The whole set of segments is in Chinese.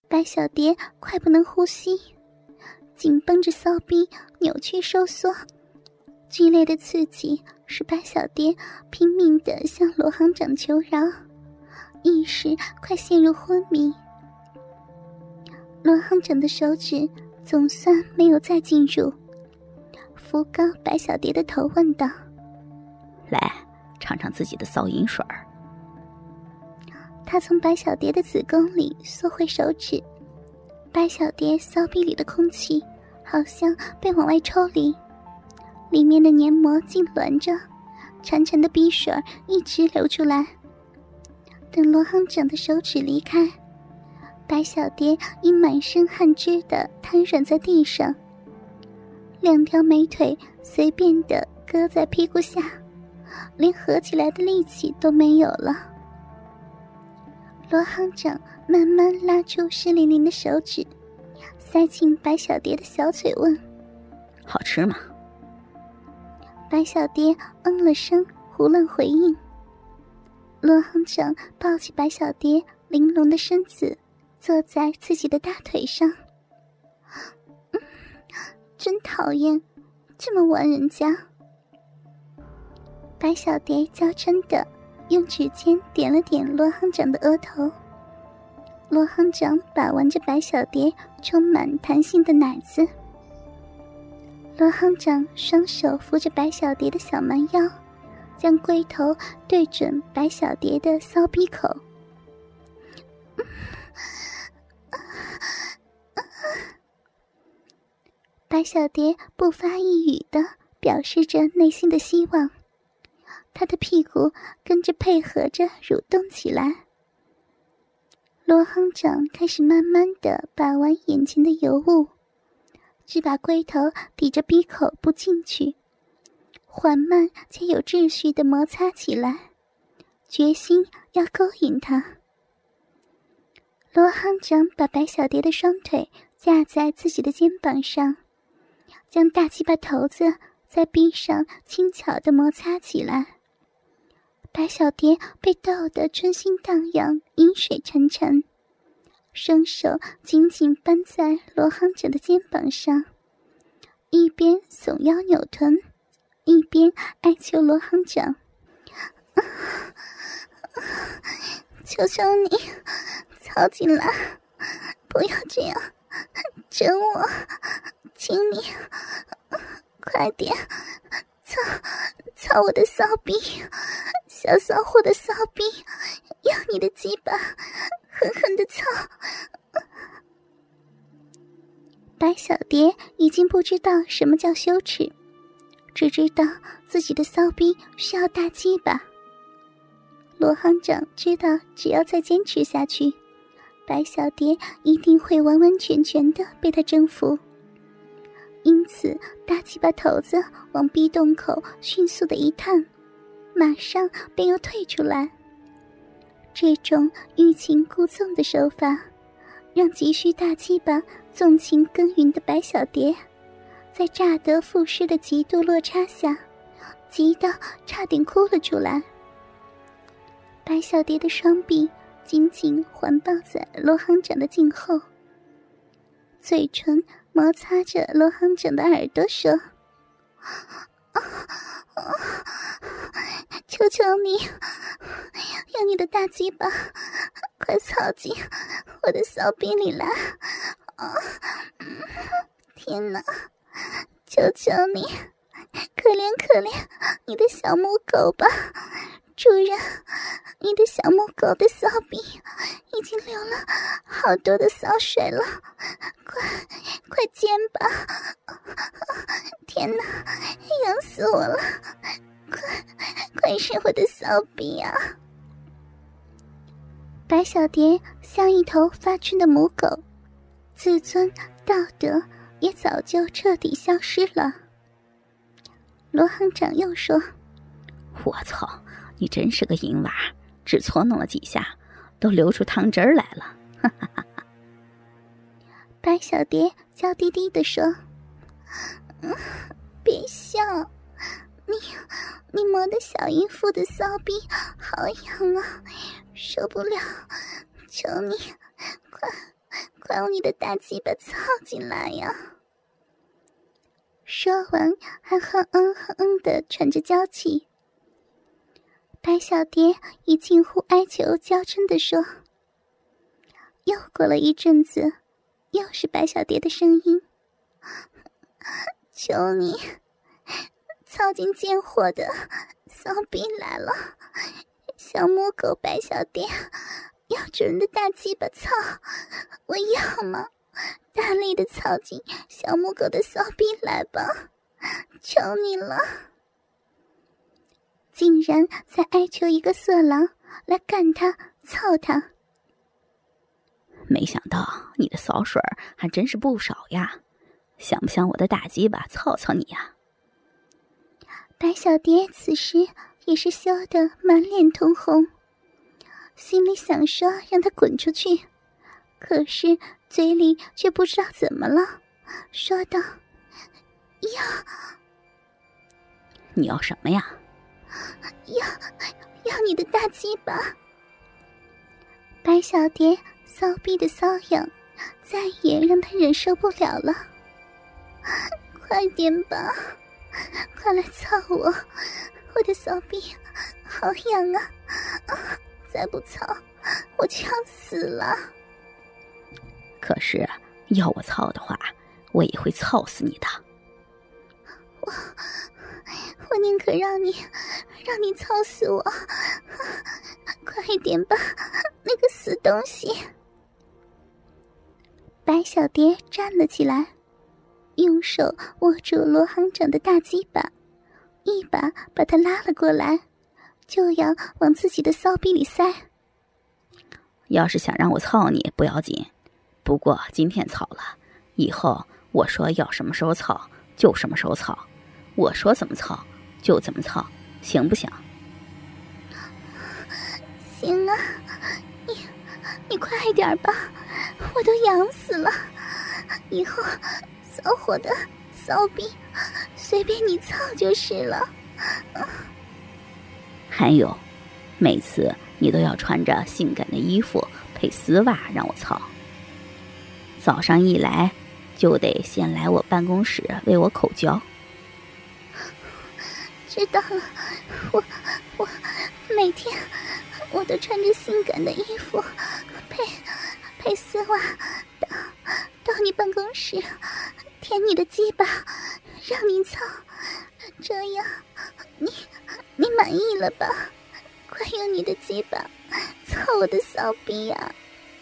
白小蝶快不能呼吸，紧绷着骚逼扭曲收缩，剧烈的刺激使白小蝶拼命地向罗行长求饶，一时快陷入昏迷。罗行长的手指总算没有再进入，扶高白小蝶的头问道： 来，尝尝自己的骚淫水儿。 他从白小蝶的子宫里缩回手指，白小蝶骚逼里的空气好像被往外抽离，里面的黏膜痉挛着，潺潺的逼水一直流出来。等罗行长的手指离开，白小蝶已满身汗汁地瘫软在地上，两条美腿随便地搁在屁股下，连合起来的力气都没有了。罗行长慢慢拉出湿淋淋的手指，塞进白小蝶的小嘴问： 好吃吗？ 白小蝶嗯了声，胡乱回应。罗行长抱起白小蝶玲珑的身子，坐在自己的大腿上。真讨厌，这么玩人家。白小蝶娇嗔地用指尖点了点罗行长的额头。罗行长把玩着白小蝶充满弹性的奶子。罗行长双手扶着白小蝶的小蛮腰，将龟头对准白小蝶的骚逼口。白小蝶不发一语地表示着内心的希望，她的屁股跟着配合着蠕动起来。罗行长开始慢慢地把玩眼前的尤物，只把龟头抵着鼻口不进去，缓慢且有秩序地摩擦起来，决心要勾引她。罗行长把白小蝶的双腿架在自己的肩膀上，将大鸡巴头子在臂上轻巧地摩擦起来。白小蝶被逗得春心荡漾，饮水沉沉，双手紧紧扳在罗行长的肩膀上，一边耸腰扭臀，一边哀求罗行长：求求你操进来，不要这样整我，请你快点操我的骚逼，小骚货的骚逼，要你的鸡巴狠狠地操。白小蝶已经不知道什么叫羞耻，只知道自己的骚逼需要大鸡巴。罗行长知道只要再坚持下去，白小蝶一定会完完全全地被他征服，因此大鸡巴头子往逼洞口迅速的一探，马上便又退出来。这种欲擒故纵的手法，让急需大鸡巴纵情耕耘的白小蝶，在乍得赋诗的极度落差下，急到差点哭了出来。白小蝶的双臂紧紧环抱在罗行长的颈后，嘴唇摩擦着罗行长的耳朵说：求求你，用你的大鸡巴快操进我的骚逼里来！天哪，求求你，可怜可怜你的小母狗吧！主人，你的小母狗的骚逼已经流了好多的骚水了，快煎吧！天哪，痒死我了！快是我的骚逼啊！白小蝶像一头发春的母狗，自尊道德也早就彻底消失了。罗行长又说： 我操，你真是个淫娃，只搓弄了几下都流出汤汁儿来了，哈哈哈哈。 白小蝶娇滴滴地说：别笑，你磨得小淫妇的骚逼好痒啊，受不了，求你快快用你的大鸡巴操进来呀！说完还哼嗯哼嗯地喘着娇气。白小蝶以近乎哀求娇嗔地说。又过了一阵子，又是白小蝶的声音，求你操进贱货的骚逼来了，小母狗白小蝶要主人的大鸡巴操，我要吗？大力的操进小母狗的骚逼来吧，求你了！竟然在哀求一个色狼来干他操他。 没想到你的骚水还真是不少呀，想不想我的大鸡巴操操你呀？ 白小蝶此时也是羞得满脸通红，心里想说让他滚出去，可是嘴里却不知道怎么了，说道： 你要什么呀？ 要你的大鸡巴。白小蝶骚逼的瘙痒再也让他忍受不了了，快点吧，快来操我的骚逼好痒啊，再不操我就要死了。 可是要我操的话，我也会操死你的。 我宁可让你操死我，快一点吧，那个死东西。白小蝶站了起来，用手握住罗行长的大鸡巴，一把把他拉了过来，就要往自己的骚逼里塞。 要是想让我操你不要紧，不过今天操了，以后我说要什么时候操就什么时候操，我说怎么操就怎么操，行不行？ 行啊，你快点吧，我都痒死了，以后骚货的骚逼随便你操就是了。 还有，每次你都要穿着性感的衣服配丝袜让我操。早上一来就得先来我办公室为我口交。 知道了，我每天我都穿着性感的衣服配丝袜到你办公室舔你的鸡巴让你操，这样你满意了吧？快用你的鸡巴操我的骚逼呀！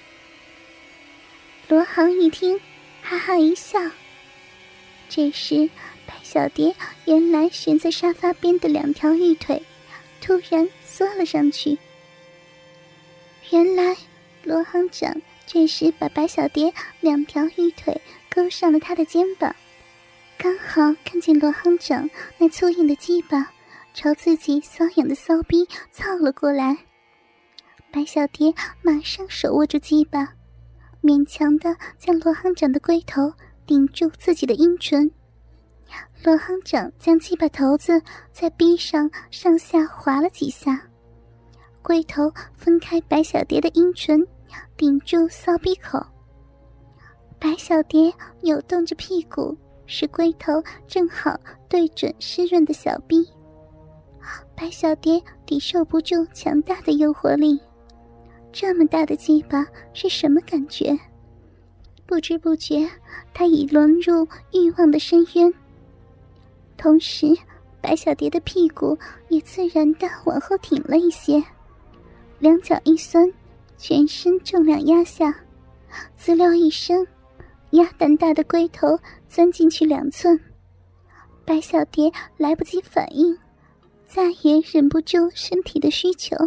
罗航一听哈哈一笑。这时白小蝶原来悬在沙发边的两条玉腿突然缩了上去。原来罗行长这时把白小蝶两条玉腿勾上了他的肩膀，刚好看见罗行长那粗硬的鸡巴朝自己瘙痒的骚逼操了过来。白小蝶马上手握住鸡巴，勉强地将罗行长的龟头顶住自己的阴唇。罗行长将鸡巴头子在逼上上下划了几下，龟头分开白小蝶的阴唇，顶住骚逼口。白小蝶扭动着屁股，使龟头正好对准湿润的小逼。白小蝶抵受不住强大的诱惑力，这么大的鸡巴是什么感觉？不知不觉她已沦入欲望的深渊。同时白小蝶的屁股也自然地往后挺了一些，两脚一酸，全身重量压下，滋溜一声，鸭蛋大的龟头钻进去2寸。白小蝶来不及反应，再也忍不住身体的需求，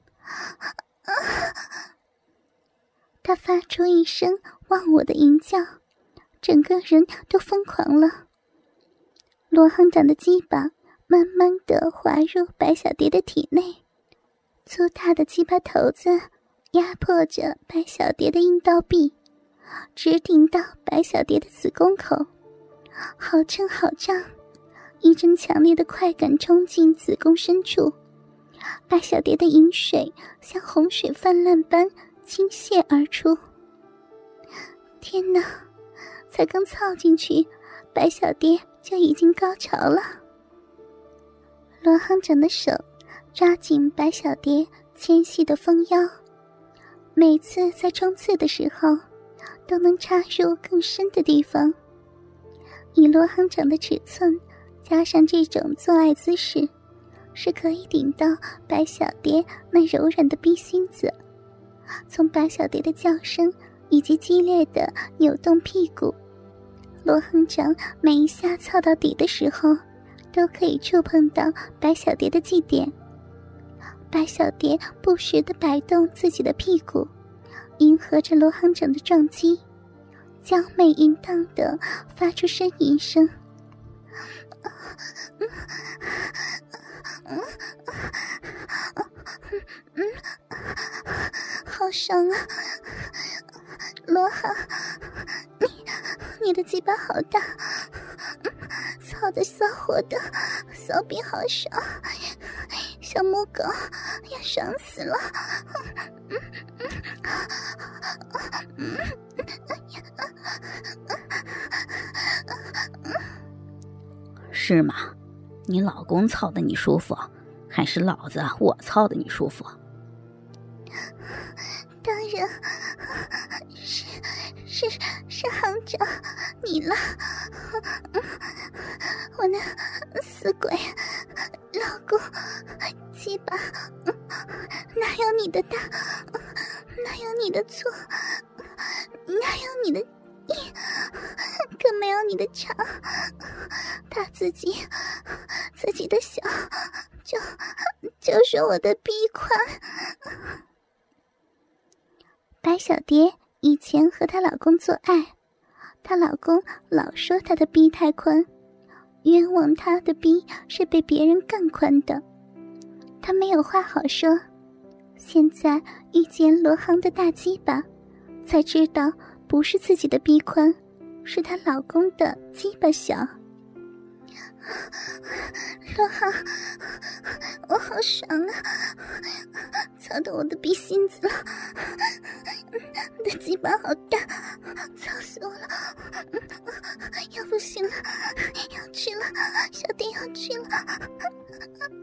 她发出一声忘我的吟叫，整个人都疯狂了。罗行长的鸡巴慢慢地滑入白小蝶的体内，粗大的鸡巴头子压迫着白小蝶的阴道壁，直顶到白小蝶的子宫口，好撑好胀，一阵强烈的快感冲进子宫深处，白小蝶的饮水像洪水泛滥般倾泻而出。 天哪，才刚操进去，白小蝶就已经高潮了。罗行长的手抓紧白小蝶纤细的丰腰，每次在冲刺的时候都能插入更深的地方。以罗行长的尺寸加上这种做爱姿势，是可以顶到白小蝶那柔软的逼心子。从白小蝶的叫声以及激烈的扭动屁股，罗行长每一下操到底的时候都可以触碰到白小蝶的祭点。白小蝶不时地摆动自己的屁股，迎合着罗行长的撞击，娇媚淫荡地发出呻吟声。好爽啊，罗行，你的鸡巴好大，操得骚火的，骚逼好爽，小母狗要爽死了。 是吗？你老公操的你舒服，还是老子我操的你舒服？ 当然是行长你了。我那死鬼老公鸡巴哪有你的大，哪有你的粗，哪有你的硬，更没有你的长，他自己的小就是我的逼宽。白小蝶以前和她老公做爱，她老公老说她的逼太宽，冤枉她的逼是比别人更宽的。她没有话好说，现在遇见罗行的大鸡巴，才知道不是自己的逼宽，是她老公的鸡巴小。罗行，我好爽啊，操到我的逼心子了，你的鸡巴好大，操死我了，要不行了，要去了，小弟要去了。